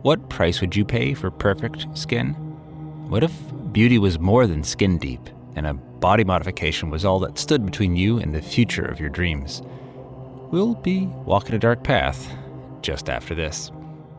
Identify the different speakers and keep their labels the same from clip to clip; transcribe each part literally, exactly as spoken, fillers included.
Speaker 1: What price would you pay for perfect skin? What if beauty was more than skin deep, and a body modification was all that stood between you and the future of your dreams? We'll be walking a dark path just after this.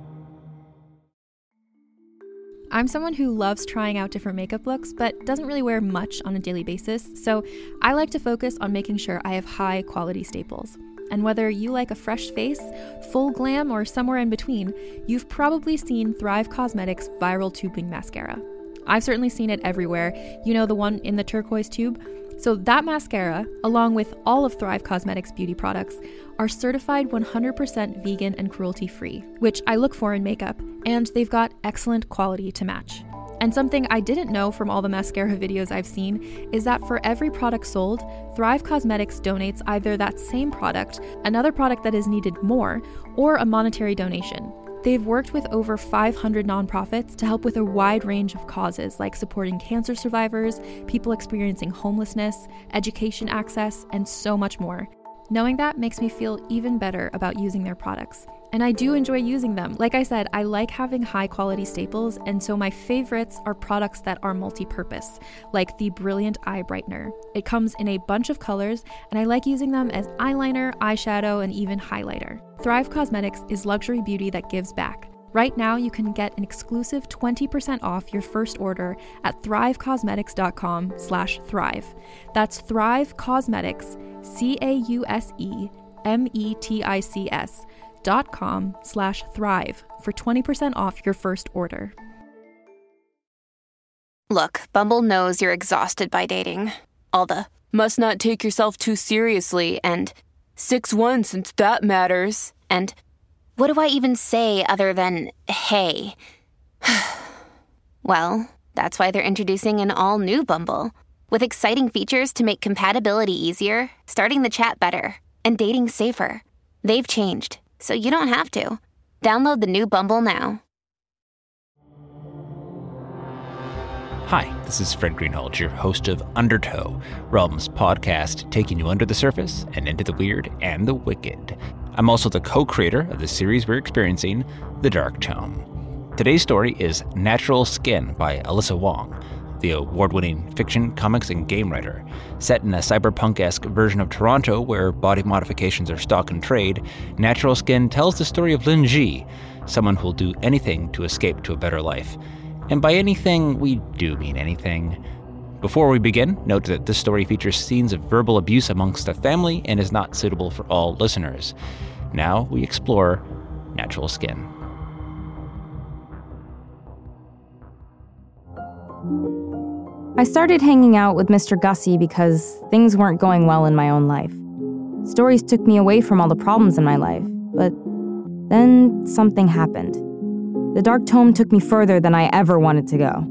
Speaker 2: I'm someone who loves trying out different makeup looks, but doesn't really wear much on a daily basis, so I like to focus on making sure I have high quality staples. And whether you like a fresh face, full glam, or somewhere in between, you've probably seen Thrive Causemetics Viral Tubing Mascara. I've certainly seen it everywhere. You know, the one in the turquoise tube? So that mascara, along with all of Thrive Causemetics beauty products, are certified one hundred percent vegan and cruelty-free, which I look for in makeup, and they've got excellent quality to match. And something I didn't know from all the mascara videos I've seen is that for every product sold, Thrive Causemetics donates either that same product, another product that is needed more, or a monetary donation. They've worked with over five hundred nonprofits to help with a wide range of causes like supporting cancer survivors, people experiencing homelessness, education access, and so much more. Knowing that makes me feel even better about using their products. And I do enjoy using them. Like I said, I like having high quality staples, and so my favorites are products that are multi-purpose, like the Brilliant Eye Brightener. It comes in a bunch of colors, and I like using them as eyeliner, eyeshadow, and even highlighter. Thrive Causemetics is luxury beauty that gives back. Right now, you can get an exclusive twenty percent off your first order at thrivecausemetics.com slash thrive. That's Thrive Causemetics, C A U S E M E T I C S, dot com slash thrive for twenty percent off your first order.
Speaker 3: Look, Bumble knows you're exhausted by dating. All the must not take yourself too seriously and six one since that matters. And what do I even say other than hey? Well, that's why they're introducing an all-new Bumble with exciting features to make compatibility easier, starting the chat better, and dating safer. They've changed, so you don't have to. Download the new Bumble now.
Speaker 1: Hi, this is Fred Greenhalgh, your host of Undertow, Realms podcast taking you under the surface and into the weird and the wicked. I'm also the co-creator of the series we're experiencing, The Dark Tome. Today's story is Natural Skin by Alyssa Wong, the award-winning fiction, comics, and game writer. Set in a cyberpunk-esque version of Toronto where body modifications are stock in trade, Natural Skin tells the story of Lin Ji, someone who'll do anything to escape to a better life. And by anything, we do mean anything. Before we begin, note that this story features scenes of verbal abuse amongst the family and is not suitable for all listeners. Now we explore Natural Skin.
Speaker 4: I started hanging out with Mister Gussie because things weren't going well in my own life. Stories took me away from all the problems in my life, but then something happened. The Dark Tome took me further than I ever wanted to go.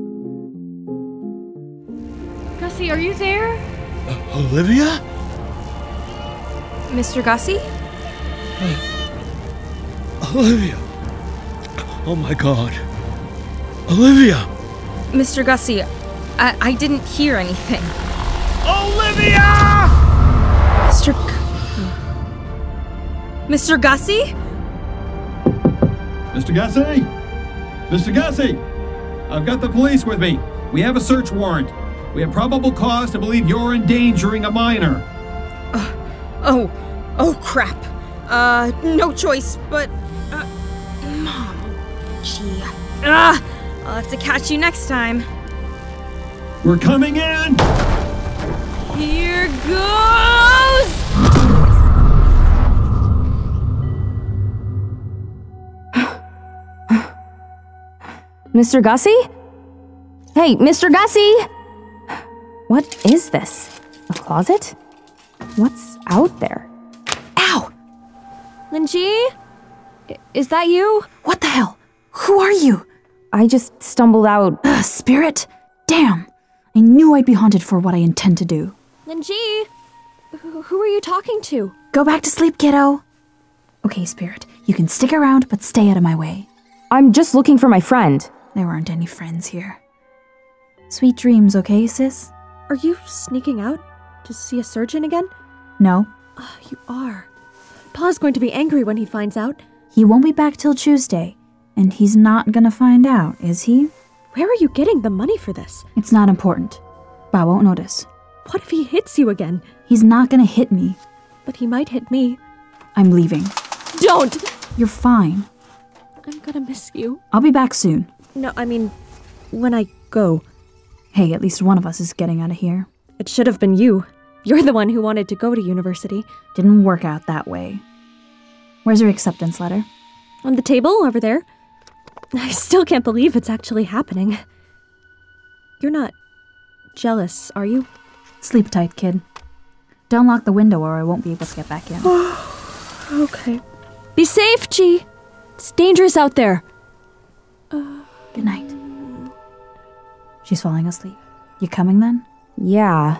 Speaker 2: Gussie, are you there?
Speaker 5: Uh, Olivia?
Speaker 2: Mister Gussie?
Speaker 5: Uh, Olivia. Oh my God. Olivia!
Speaker 2: Mister Gussie, I, I didn't hear anything.
Speaker 5: Olivia!
Speaker 2: Mister G- Mister Gussie?
Speaker 6: Mister Gussie! Mister Gussie! I've got the police with me. We have a search warrant. We have probable cause to believe you're endangering a minor.
Speaker 2: Uh, oh, oh crap. Uh, no choice, but, uh, Mom, gee. Ah, I'll have to catch you next time.
Speaker 6: We're coming in!
Speaker 2: Here goes!
Speaker 4: Mister Gussie? Hey, Mister Gussie! What is this? A closet? What's out there?
Speaker 7: Ow!
Speaker 2: Lin Ji? Is that you?
Speaker 7: What the hell? Who are you?
Speaker 4: I just stumbled out.
Speaker 7: Uh, spirit? Damn. I knew I'd be haunted for what I intend to do.
Speaker 2: Lin Ji? Who are you talking to?
Speaker 7: Go back to sleep, kiddo. Okay, Spirit. You can stick around, but stay out of my way.
Speaker 4: I'm just looking for my friend.
Speaker 7: There aren't any friends here. Sweet dreams, okay, sis?
Speaker 8: Are you sneaking out to see a surgeon again?
Speaker 7: No.
Speaker 8: Oh, you are. Pa's going to be angry when he finds out.
Speaker 7: He won't be back till Tuesday. And he's not gonna find out, is he?
Speaker 8: Where are you getting the money for this?
Speaker 7: It's not important. Ba won't notice.
Speaker 8: What if he hits you again?
Speaker 7: He's not gonna hit me.
Speaker 8: But he might hit me.
Speaker 7: I'm leaving.
Speaker 8: Don't!
Speaker 7: You're fine.
Speaker 8: I'm gonna miss you.
Speaker 7: I'll be back soon.
Speaker 8: No, I mean, when I go.
Speaker 7: Hey, at least one of us is getting out of here.
Speaker 8: It should have been you. You're the one who wanted to go to university.
Speaker 7: Didn't work out that way. Where's your acceptance letter?
Speaker 8: On the table, over there. I still can't believe it's actually happening. You're not jealous, are you?
Speaker 7: Sleep tight, kid. Don't lock the window or I won't be able to get back in.
Speaker 8: Okay. Be safe, G. It's dangerous out there.
Speaker 7: Uh, Good night. She's falling asleep. You coming then?
Speaker 4: Yeah.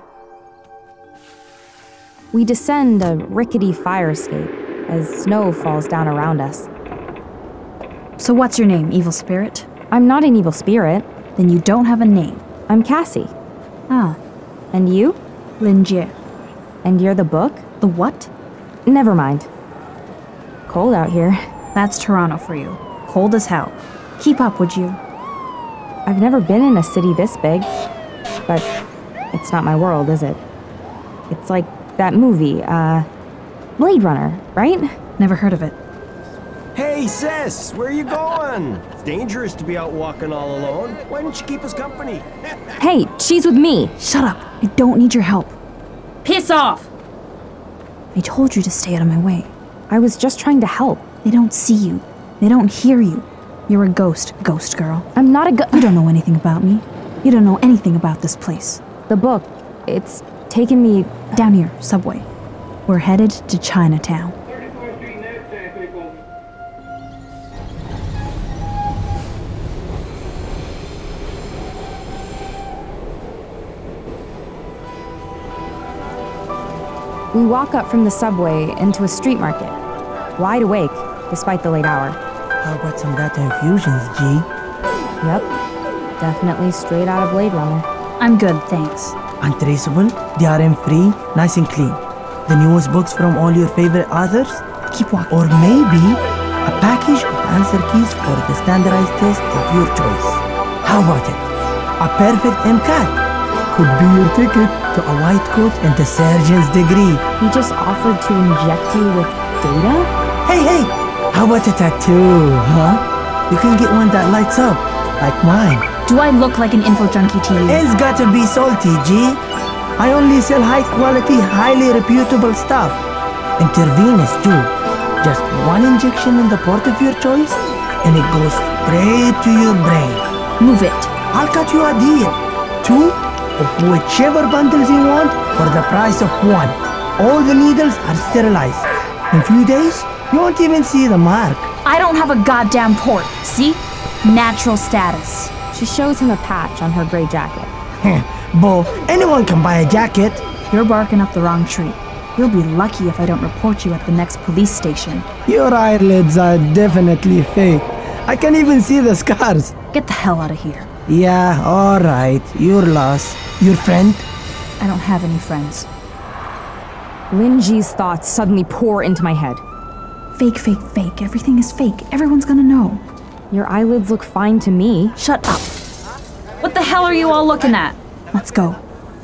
Speaker 4: We descend a rickety fire escape as snow falls down around us.
Speaker 7: So what's your name, evil spirit?
Speaker 4: I'm not an evil spirit.
Speaker 7: Then you don't have a name.
Speaker 4: I'm Cassie.
Speaker 7: Ah.
Speaker 4: And you?
Speaker 7: Lin Jie.
Speaker 4: And you're the book?
Speaker 7: The what?
Speaker 4: Never mind. Cold out here.
Speaker 7: That's Toronto for you. Cold as hell. Keep up, would you?
Speaker 4: I've never been in a city this big. But it's not my world, is it? It's like that movie, uh... Blade Runner, right?
Speaker 7: Never heard of it.
Speaker 9: Hey, sis! Where are you going? It's dangerous to be out walking all alone. Why don't you keep us company?
Speaker 4: Hey, she's with me!
Speaker 7: Shut up! I don't need your help.
Speaker 4: Piss off!
Speaker 7: I told you to stay out of my way.
Speaker 4: I was just trying to help.
Speaker 7: They don't see you. They don't hear you. You're a ghost, ghost girl.
Speaker 4: I'm not a go-
Speaker 7: You don't know anything about me. You don't know anything about this place.
Speaker 4: The book, it's taken me...
Speaker 7: Down here, subway. We're headed to Chinatown.
Speaker 4: We walk up from the subway into a street market, wide awake, despite the late hour.
Speaker 10: How about some data infusions, G?
Speaker 4: Yep, definitely straight out of Blade Runner.
Speaker 7: I'm good, thanks.
Speaker 10: Untraceable, D R M-free, nice and clean. The newest books from all your favorite authors?
Speaker 7: Keep walking.
Speaker 10: Or maybe a package of answer keys for the standardized test of your choice. How about it? A perfect MCAT could be your ticket to a white coat and a surgeon's degree.
Speaker 4: He just offered to inject you with data?
Speaker 10: Hey, hey! How about a tattoo, huh? You can get one that lights up, like mine.
Speaker 7: Do I look like an info junkie to you?
Speaker 10: It's gotta be salty, G. I only sell high-quality, highly reputable stuff. Intravenous, too. Just one injection in the port of your choice, and it goes straight to your brain.
Speaker 7: Move it.
Speaker 10: I'll cut you a deal. Two of whichever bundles you want for the price of one. All the needles are sterilized. In a few days, you won't even see the mark.
Speaker 7: I don't have a goddamn port, see? Natural status.
Speaker 4: She shows him a patch on her gray jacket.
Speaker 10: Bo, anyone can buy a jacket.
Speaker 7: You're barking up the wrong tree. You'll be lucky if I don't report you at the next police station.
Speaker 10: Your eyelids are definitely fake. I can even see the scars.
Speaker 7: Get the hell out of here.
Speaker 10: Yeah, alright. You're lost. Your friend?
Speaker 7: I don't have any friends.
Speaker 4: Lin Ji's thoughts suddenly pour into my head.
Speaker 7: Fake, fake, fake. Everything is fake. Everyone's gonna know.
Speaker 4: Your eyelids look fine to me.
Speaker 7: Shut up. What the hell are you all looking at? Let's go.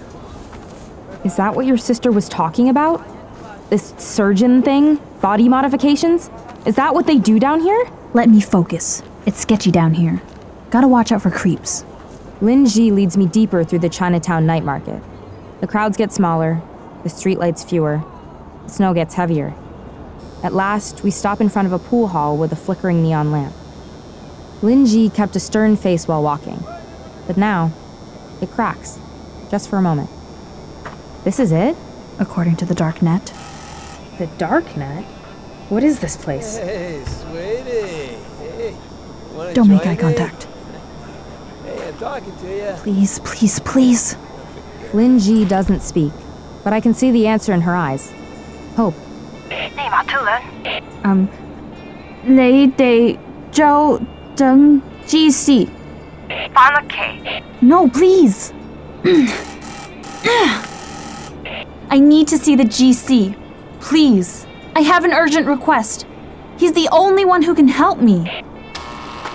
Speaker 4: Is that what your sister was talking about? This surgeon thing? Body modifications? Is that what they do down here?
Speaker 7: Let me focus. It's sketchy down here. Gotta watch out for creeps.
Speaker 4: Lin Ji leads me deeper through the Chinatown night market. The crowds get smaller, the streetlights fewer, the snow gets heavier. At last, we stop in front of a pool hall with a flickering neon lamp. Lin Ji kept a stern face while walking, but now, it cracks, just for a moment. This is it?
Speaker 7: According to the dark net.
Speaker 4: The dark net? What is this place?
Speaker 11: Hey, sweetie. Hey, wanna
Speaker 7: Don't make
Speaker 11: join
Speaker 7: eye
Speaker 11: me?
Speaker 7: contact.
Speaker 11: Hey, I'm talking to you.
Speaker 7: Please, please, please.
Speaker 4: Lin Ji doesn't speak, but I can see the answer in her eyes. Hope.
Speaker 7: Um, 你哋做整 G C. No, please. I need to see the G C. Please. I have an urgent request. He's the only one who can help me.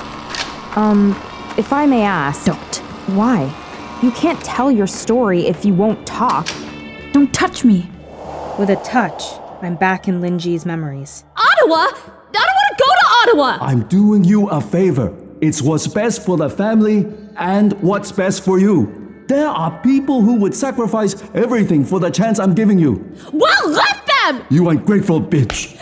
Speaker 4: Um, if I may ask...
Speaker 7: Don't.
Speaker 4: Why? You can't tell your story if you won't talk.
Speaker 7: Don't touch me.
Speaker 4: With a touch, I'm back in Linji's memories.
Speaker 8: Ottawa? I don't want to go to Ottawa!
Speaker 12: I'm doing you a favor. It's what's best for the family and what's best for you. There are people who would sacrifice everything for the chance I'm giving you.
Speaker 8: Well, let them!
Speaker 12: You ungrateful bitch.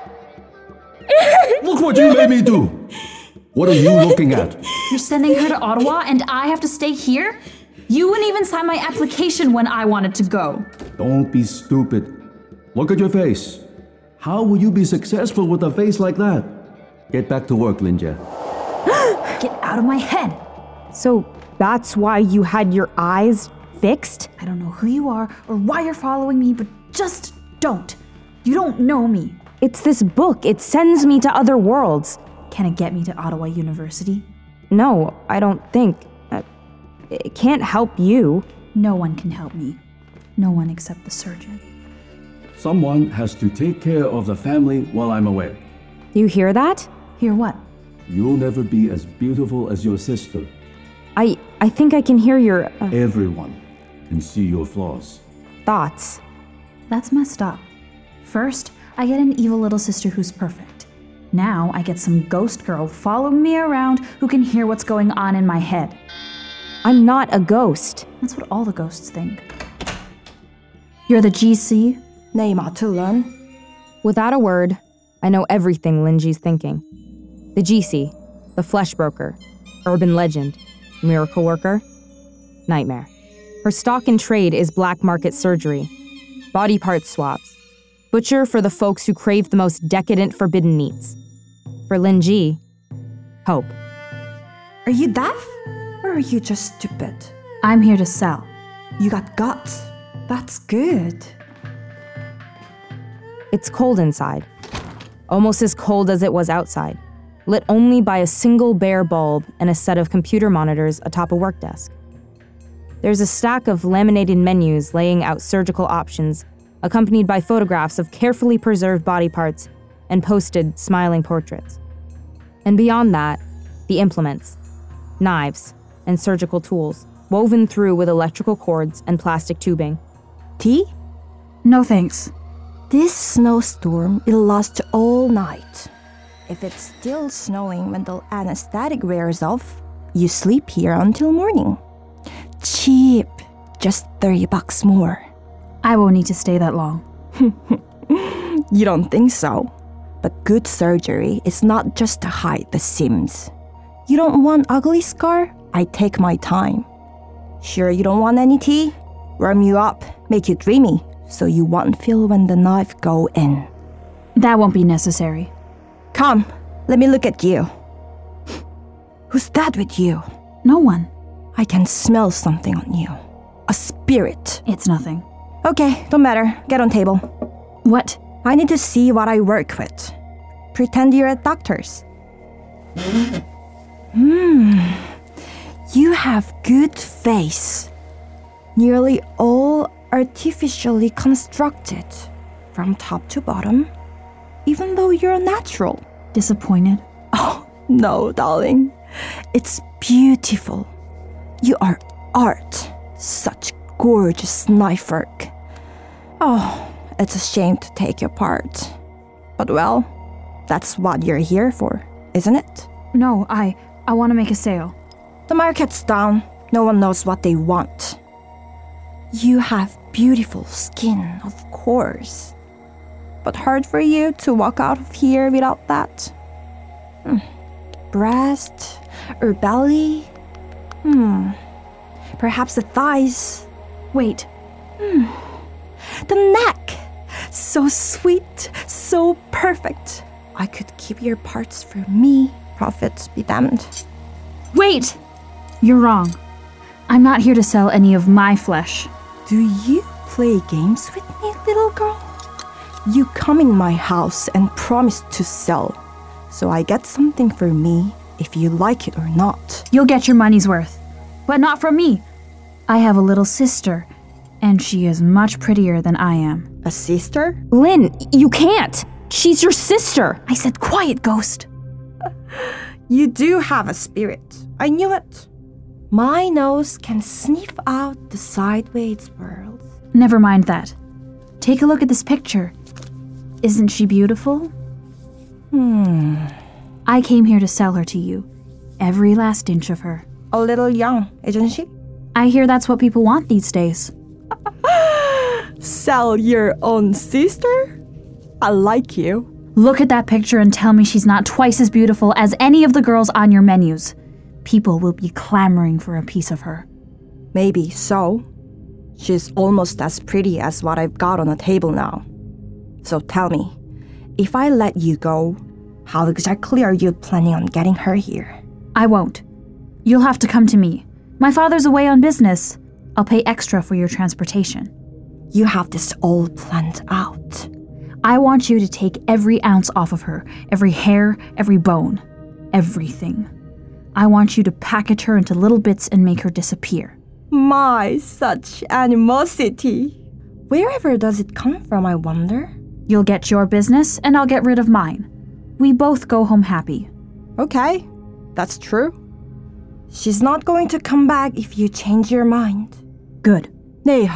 Speaker 12: Look what you made me do. What are you looking at?
Speaker 7: You're sending her to Ottawa and I have to stay here? You wouldn't even sign my application when I wanted to go.
Speaker 12: Don't be stupid. Look at your face. How will you be successful with a face like that? Get back to work, Linja.
Speaker 7: Get out of my head.
Speaker 4: So that's why you had your eyes fixed?
Speaker 7: I don't know who you are or why you're following me, but just don't. You don't know me.
Speaker 4: It's this book. It sends me to other worlds.
Speaker 7: Can it get me to Ottawa University?
Speaker 4: No, I don't think. Uh, it can't help you.
Speaker 7: No one can help me. No one except the surgeon.
Speaker 12: Someone has to take care of the family while I'm away.
Speaker 4: You hear that?
Speaker 7: Hear what?
Speaker 12: You'll never be as beautiful as your sister.
Speaker 4: I I think I can hear your... Uh,
Speaker 12: Everyone can see your flaws.
Speaker 4: Thoughts.
Speaker 7: That's messed up. First, I get an evil little sister who's perfect. Now I get some ghost girl following me around who can hear what's going on in my head.
Speaker 4: I'm not a ghost.
Speaker 7: That's what all the ghosts think. You're the G C?
Speaker 4: Without a word, I know everything Linji's thinking. The G C, the flesh broker, urban legend, miracle worker, nightmare. Her stock in trade is black market surgery, body part swaps, butcher for the folks who crave the most decadent forbidden meats. For Linji, hope.
Speaker 13: Are you deaf? Or are you just stupid?
Speaker 7: I'm here to sell.
Speaker 13: You got guts. That's good.
Speaker 4: It's cold inside. Almost as cold as it was outside. Lit only by a single bare bulb and a set of computer monitors atop a work desk. There's a stack of laminated menus laying out surgical options, accompanied by photographs of carefully preserved body parts and posted smiling portraits. And beyond that, the implements, knives, and surgical tools, woven through with electrical cords and plastic tubing.
Speaker 13: Tea?
Speaker 7: No thanks.
Speaker 13: This snowstorm, it'll last all night. If it's still snowing when the anesthetic wears off, you sleep here until morning. Cheap. Just thirty bucks more.
Speaker 7: I won't need to stay that long.
Speaker 13: You don't think so? But good surgery is not just to hide the seams. You don't want ugly scar? I take my time. Sure you don't want any tea? Warm you up, make you dreamy, so you won't feel when the knife go in.
Speaker 7: That won't be necessary.
Speaker 13: Come, let me look at you. Who's that with you?
Speaker 7: No one.
Speaker 13: I can smell something on you. A spirit.
Speaker 7: It's nothing.
Speaker 13: Okay, don't matter. Get on table.
Speaker 7: What?
Speaker 13: I need to see what I work with. Pretend you're a doctor's. Hmm. You have good face. Nearly all artificially constructed. From top to bottom. Even though you're natural.
Speaker 7: Disappointed?
Speaker 13: Oh, no, darling. It's beautiful. You are art. Such gorgeous knife work. Oh, it's a shame to take your part. But well, that's what you're here for, isn't it?
Speaker 7: No, I... I want to make a sale.
Speaker 13: The market's down. No one knows what they want. You have beautiful skin, of course. But hard for you to walk out of here without that. Hmm. Breast or belly? Hmm. Perhaps the thighs.
Speaker 7: Wait.
Speaker 13: Hmm. The neck. So sweet, so perfect. I could keep your parts for me. Profits be damned.
Speaker 7: Wait! You're wrong. I'm not here to sell any of my flesh.
Speaker 13: Do you play games with me, little girl? You come in my house and promise to sell. So I get something for me if you like it or not.
Speaker 7: You'll get your money's worth. But not from me. I have a little sister, and she is much prettier than I am.
Speaker 13: A sister?
Speaker 4: Lynn, you can't! She's your sister!
Speaker 7: I said quiet, ghost.
Speaker 13: You do have a spirit. I knew it. My nose can sniff out the sideways world.
Speaker 7: Never mind that. Take a look at this picture. Isn't she beautiful?
Speaker 13: Hmm.
Speaker 7: I came here to sell her to you. Every last inch of her.
Speaker 13: A little young, isn't she?
Speaker 7: I hear that's what people want these days.
Speaker 13: Sell your own sister? I like you.
Speaker 7: Look at that picture and tell me she's not twice as beautiful as any of the girls on your menus. People will be clamoring for a piece of her.
Speaker 13: Maybe so. She's almost as pretty as what I've got on the table now. So tell me, if I let you go, how exactly are you planning on getting her here?
Speaker 7: I won't. You'll have to come to me. My father's away on business. I'll pay extra for your transportation.
Speaker 13: You have this all planned out.
Speaker 7: I want you to take every ounce off of her, every hair, every bone, everything. I want you to package her into little bits and make her disappear.
Speaker 13: My, such animosity. Wherever does it come from, I wonder?
Speaker 7: You'll get your business, and I'll get rid of mine. We both go home happy.
Speaker 13: Okay, that's true. She's not going to come back if you change your mind.
Speaker 7: Good.
Speaker 13: We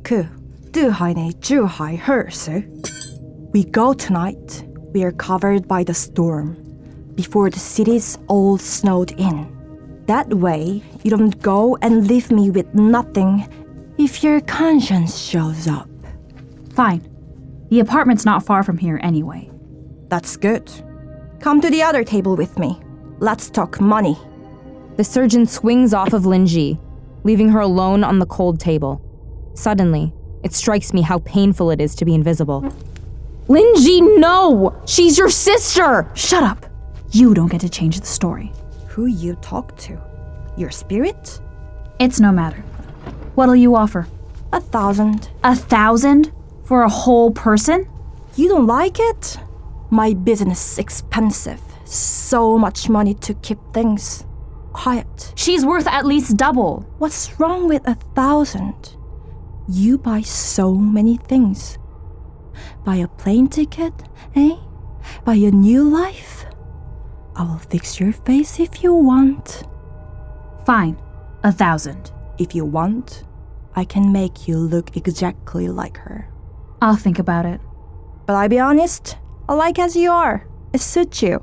Speaker 13: go tonight. We are covered by the storm, before the city's all snowed in. That way, you don't go and leave me with nothing if your conscience shows up.
Speaker 7: Fine. The apartment's not far from here anyway.
Speaker 13: That's good. Come to the other table with me. Let's talk money.
Speaker 4: The surgeon swings off of Linji, leaving her alone on the cold table. Suddenly, it strikes me how painful it is to be invisible. Linji, no! She's your sister!
Speaker 7: Shut up! You don't get to change the story.
Speaker 13: Who you talk to? Your spirit?
Speaker 7: It's no matter. What'll you offer?
Speaker 13: A thousand.
Speaker 7: A thousand? For a whole person?
Speaker 13: You don't like it? My business is expensive. So much money to keep things quiet.
Speaker 7: She's worth at least double.
Speaker 13: What's wrong with a thousand? You buy so many things. Buy a plane ticket, eh? Buy a new life? I will fix your face if you want.
Speaker 7: Fine, a thousand.
Speaker 13: If you want, I can make you look exactly like her.
Speaker 7: I'll think about it.
Speaker 13: But I'll be honest, I like as you are. It suits you.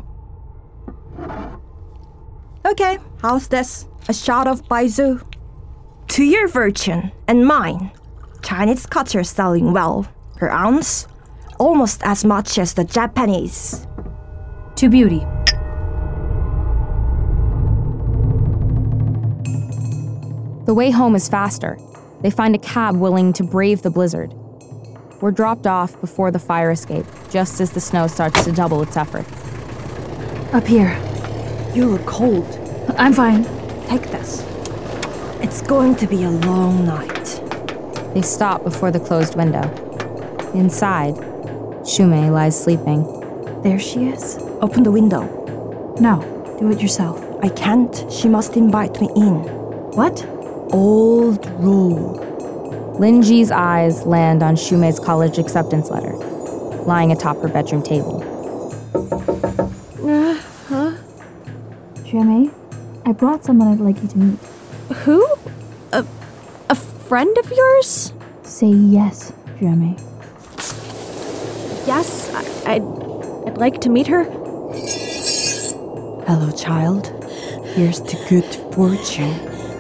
Speaker 13: Okay, how's this? A shot of Baizu. To your fortune and mine. Chinese cuts are selling well. Per ounce, almost as much as the Japanese.
Speaker 7: To beauty.
Speaker 4: The way home is faster. They find a cab willing to brave the blizzard. We're dropped off before the fire escape, just as the snow starts to double its efforts.
Speaker 7: Up here.
Speaker 13: You look cold.
Speaker 7: I'm fine.
Speaker 13: Take this. It's going to be a long night.
Speaker 4: They stop before the closed window. Inside, Shumei lies sleeping.
Speaker 7: There she is.
Speaker 13: Open the window.
Speaker 7: No, do it yourself.
Speaker 13: I can't. She must invite me in.
Speaker 7: What?
Speaker 13: Old rule.
Speaker 4: Linji's eyes land on Shumei's college acceptance letter, lying atop her bedroom table.
Speaker 8: Uh, huh?
Speaker 7: Shumei, I brought someone I'd like you to meet.
Speaker 8: Who? A, a friend of yours?
Speaker 7: Say yes, Shumei.
Speaker 8: Yes, I, I'd, I'd like to meet her.
Speaker 13: Hello, child. Here's to good fortune.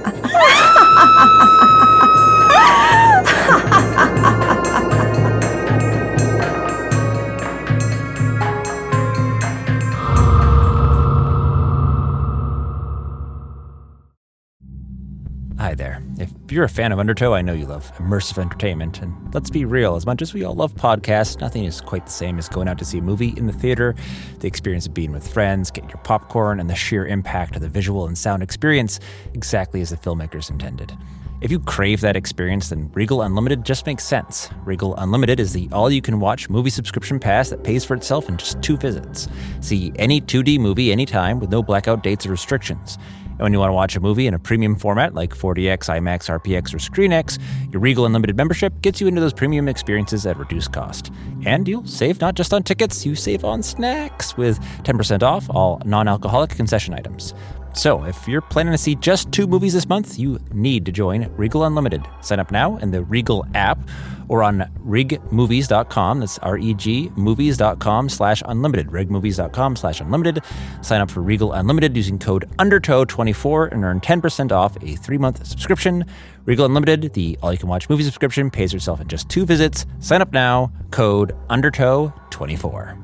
Speaker 1: Hi there. If you're a fan of Undertow, I know you love immersive entertainment. And let's be real, as much as we all love podcasts, nothing is quite the same as going out to see a movie in the theater, the experience of being with friends, getting your popcorn, and the sheer impact of the visual and sound experience, exactly as the filmmakers intended. If you crave that experience, then Regal Unlimited just makes sense. Regal Unlimited is the all-you-can-watch movie subscription pass that pays for itself in just two visits. See any two D movie anytime with no blackout dates or restrictions. And when you want to watch a movie in a premium format like four D X, IMAX, R P X, or ScreenX, your Regal Unlimited membership gets you into those premium experiences at reduced cost. And you'll save not just on tickets, you save on snacks with ten percent off all non-alcoholic concession items. So, if you're planning to see just two movies this month, you need to join Regal Unlimited. Sign up now in the Regal app or on reg movies dot com. That's R E G movies.com slash unlimited. regmovies.com slash unlimited. Sign up for Regal Unlimited using code undertow twenty-four and earn ten percent off a three-month subscription. Regal Unlimited, the all-you-can-watch movie subscription, pays yourself in just two visits. Sign up now, code undertow twenty-four.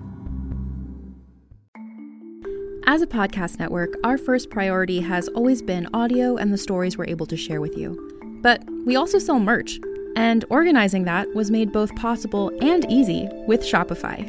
Speaker 2: As a podcast network, our first priority has always been audio and the stories we're able to share with you. But we also sell merch, and organizing that was made both possible and easy with Shopify.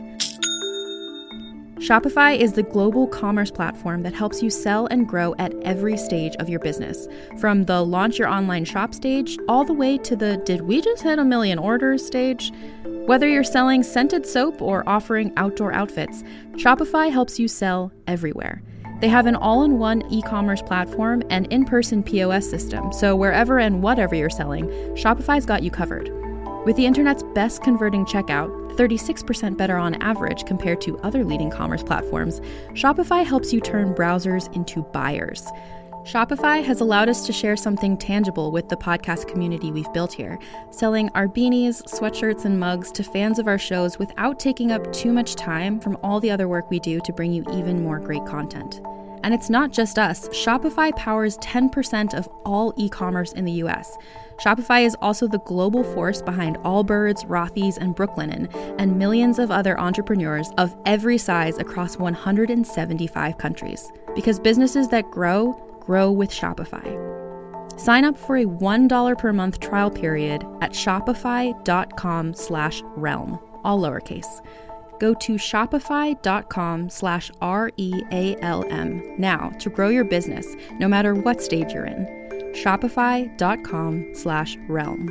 Speaker 2: Shopify is the global commerce platform that helps you sell and grow at every stage of your business, from the launch your online shop stage all the way to the did we just hit a million orders stage. Whether you're selling scented soap or offering outdoor outfits, Shopify helps you sell everywhere. They have an all-in-one e-commerce platform and in-person P O S system, so wherever and whatever you're selling, Shopify's got you covered. With the internet's best converting checkout, thirty-six percent better on average compared to other leading commerce platforms, Shopify helps you turn browsers into buyers. Shopify has allowed us to share something tangible with the podcast community we've built here, selling our beanies, sweatshirts, and mugs to fans of our shows without taking up too much time from all the other work we do to bring you even more great content. And it's not just us. Shopify powers ten percent of all e-commerce in the U S. Shopify is also the global force behind Allbirds, Rothy's, and Brooklinen, and millions of other entrepreneurs of every size across one hundred seventy-five countries. Because businesses that grow, grow with Shopify. Sign up for a one dollar per month trial period at shopify.com slash realm, all lowercase. Go to shopify.com slash R-E-A-L-M now to grow your business, no matter what stage you're in. Shopify.com slash realm.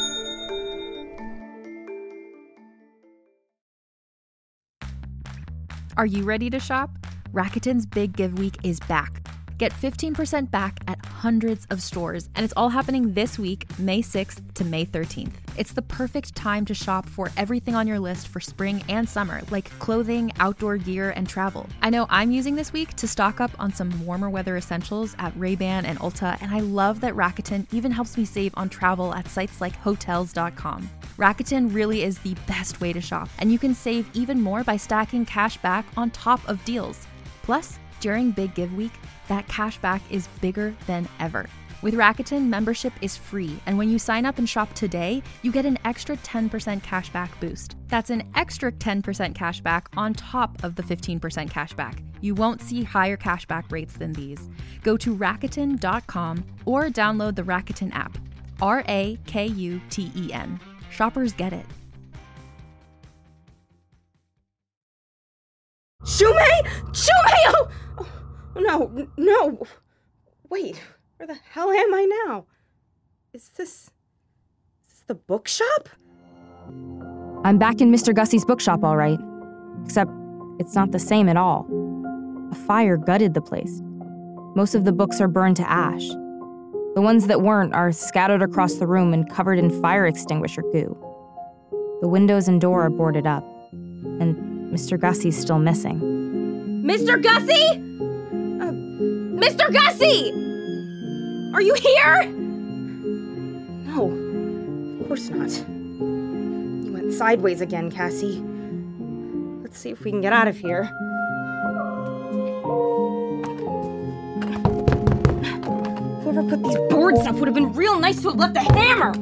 Speaker 2: Are you ready to shop? Rakuten's Big Give Week is back. Get fifteen percent back at hundreds of stores, and it's all happening this week, May sixth to May thirteenth. It's the perfect time to shop for everything on your list for spring and summer, like clothing, outdoor gear, and travel. I know I'm using this week to stock up on some warmer weather essentials at Ray-Ban and Ulta, and I love that Rakuten even helps me save on travel at sites like hotels dot com. Rakuten really is the best way to shop, and you can save even more by stacking cash back on top of deals. Plus, during Big Give Week, that cash back is bigger than ever. With Rakuten, membership is free, and when you sign up and shop today, you get an extra ten percent cash back boost. That's an extra ten percent cash back on top of the fifteen percent cash back. You won't see higher cash back rates than these. Go to Rakuten dot com or download the Rakuten app. R A K U T E N. Shoppers get it.
Speaker 14: Shumei! Shumei! Oh! oh! No, no. Wait, where the hell am I now? Is this... Is this the bookshop?
Speaker 4: I'm back in Mister Gussie's bookshop, all right. Except it's not the same at all. A fire gutted the place. Most of the books are burned to ash. The ones that weren't are scattered across the room and covered in fire extinguisher goo. The windows and door are boarded up. And Mister Gussie's still missing.
Speaker 14: Mister Gussie? Uh, Mister Gussie! Are you here? No, of course not. You went sideways again, Cassie. Let's see if we can get out of here. Whoever put these boards up would have been real nice to have left a hammer!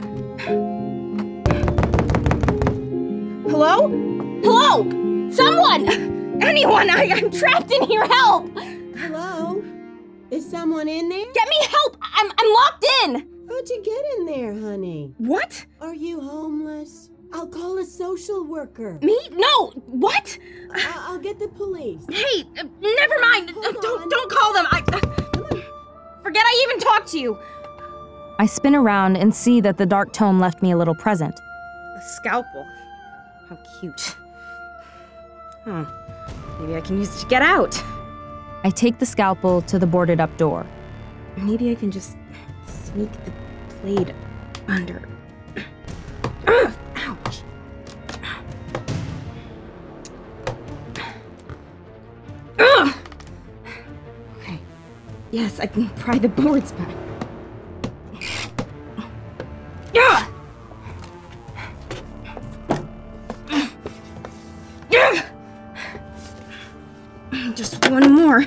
Speaker 14: Hello? Hello? Someone! Anyone! I, I'm trapped in here! Help!
Speaker 15: Hello? Is someone in there?
Speaker 14: Get me help! I'm I'm locked in!
Speaker 15: How'd you get in there, honey?
Speaker 14: What?
Speaker 15: Are you homeless? I'll call a social worker.
Speaker 14: Me? No! What?
Speaker 15: I- I'll get the police.
Speaker 14: Hey, uh, never mind. Uh, don't don't call them. I uh, forget I even talked to you.
Speaker 4: I spin around and see that the dark tome left me a little present.
Speaker 14: A scalpel. How cute. Huh. Maybe I can use it to get out.
Speaker 4: I take the scalpel to the boarded up door.
Speaker 14: maybe I can just sneak the blade under. Ugh, ouch. Ugh. Okay. Yes, I can pry the boards back. Yeah. Just one more.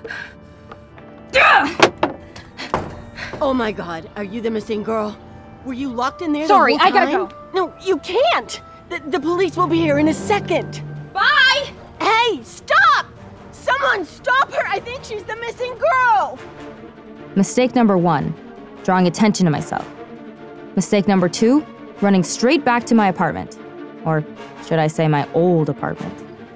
Speaker 16: Oh my god, are you the missing girl? Were you locked in there
Speaker 14: Sorry,
Speaker 16: the whole time?
Speaker 14: I gotta go.
Speaker 16: No, you can't! The, the police will be here in a second.
Speaker 14: Bye!
Speaker 16: Hey, stop! Someone stop her! I think she's the missing girl!
Speaker 4: Mistake number one, drawing attention to myself. Mistake number two, running straight back to my apartment. Or should I say my old apartment.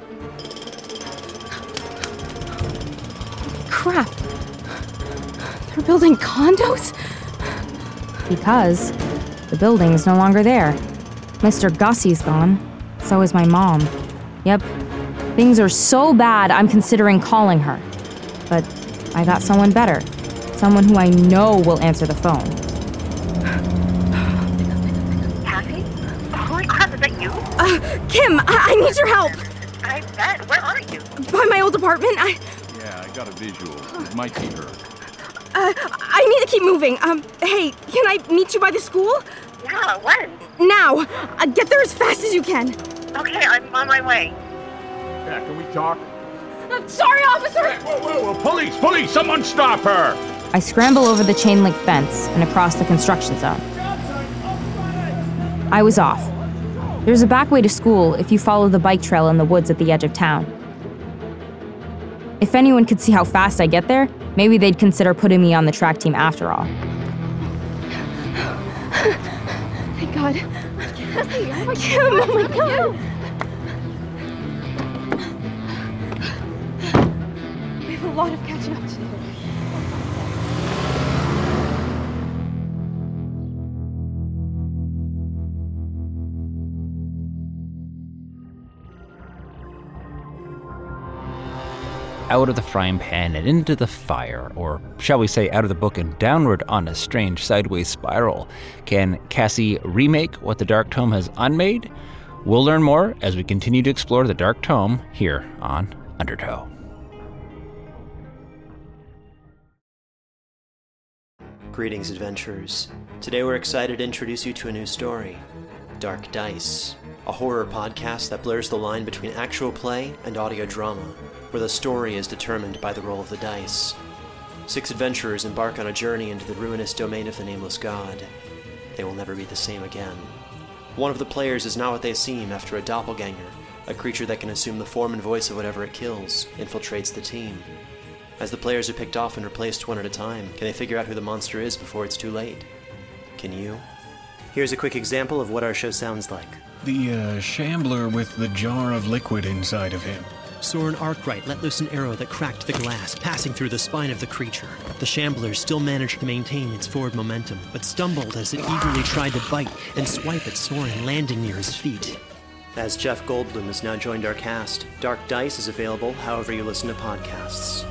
Speaker 14: Crap. They're building condos?
Speaker 4: Because the building is no longer there. Mister Gussie's gone. So is my mom. Yep. Things are so bad, I'm considering calling her. But I got someone better. Someone who I know will answer the phone.
Speaker 17: Cassie? Holy crap, is that you?
Speaker 14: Uh, Kim, I, I need your help.
Speaker 17: I bet. Where are you?
Speaker 14: By my old apartment. I
Speaker 18: Yeah, I got a visual. It might be her.
Speaker 14: uh, I need to keep moving. Um, hey, can I meet you by the school?
Speaker 17: Yeah, when?
Speaker 14: Now. Uh, get there as fast as you can.
Speaker 17: Okay, I'm on my way.
Speaker 18: Yeah, can we talk?
Speaker 14: Uh, sorry, officer!
Speaker 18: Hey, whoa, whoa, whoa, police, police, someone stop her!
Speaker 4: I scramble over the chain link fence and across the construction zone. I was off. There's a back way to school if you follow the bike trail in the woods at the edge of town. If anyone could see how fast I get there, maybe they'd consider putting me on the track team after all.
Speaker 14: Thank God. Cassie, oh my Kim, oh my God. We have a lot of catching up to do.
Speaker 1: Out of the frying pan and into the fire, or shall we say out of the book and downward on a strange sideways spiral. Can Cassie remake what the Dark Tome has unmade? We'll learn more as we continue to explore the Dark Tome here on Undertow.
Speaker 19: Greetings, adventurers. Today we're excited to introduce you to a new story, Dark Dice, a horror podcast that blurs the line between actual play and audio drama, where the story is determined by the roll of the dice. Six adventurers embark on a journey into the ruinous domain of the Nameless God. They will never be the same again. One of the players is not what they seem after a doppelganger, a creature that can assume the form and voice of whatever it kills, infiltrates the team. As the players are picked off and replaced one at a time, can they figure out who the monster is before it's too late? Can you? Here's a quick example of what our show sounds like.
Speaker 20: The, uh, shambler with the jar of liquid inside of him.
Speaker 19: Soren Arkwright let loose an arrow that cracked the glass, passing through the spine of the creature. The shambler still managed to maintain its forward momentum, but stumbled as it eagerly tried to bite and swipe at Soren, landing near his feet. As Jeff Goldblum has now joined our cast, Dark Dice is available however you listen to podcasts.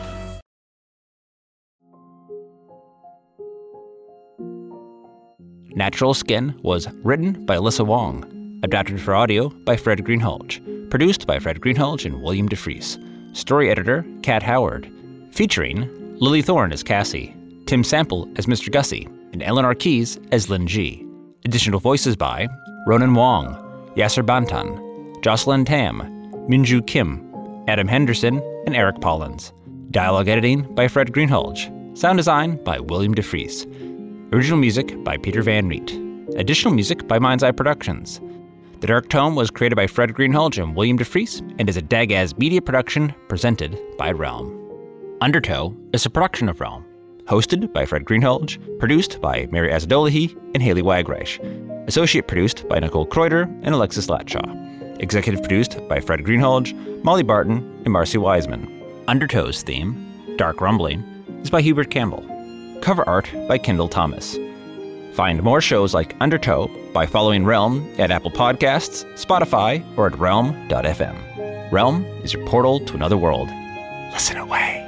Speaker 1: Natural Skin was written by Alyssa Wong, adapted for audio by Fred Greenhalgh, produced by Fred Greenhalgh and William DeFries, story editor Kat Howard, featuring Lily Thorne as Cassie, Tim Sample as Mister Gussie, and Eleanor Keys as Lin Ji. Additional voices by Ronan Wong, Yasser Bantan, Jocelyn Tam, Minju Kim, Adam Henderson, and Eric Pollins. Dialogue editing by Fred Greenhalgh. Sound design by William DeFries. Original music by Peter Van Riet. Additional music by Mind's Eye Productions. The Dark Tome was created by Fred Greenhalgh and William DeFries and is a Dagaz media production presented by Realm. Undertow is a production of Realm, hosted by Fred Greenhalgh, produced by Mary Azadolahi and Haley Wagreich, associate produced by Nicole Kreuter and Alexis Latshaw, executive produced by Fred Greenhalgh, Molly Barton, and Marcy Wiseman. Undertow's theme, Dark Rumbling, is by Hubert Campbell. Cover art by Kendall Thomas. Find more shows like Undertow by following Realm at Apple Podcasts, Spotify, or at realm dot f m. Realm is your portal to another world. Listen away.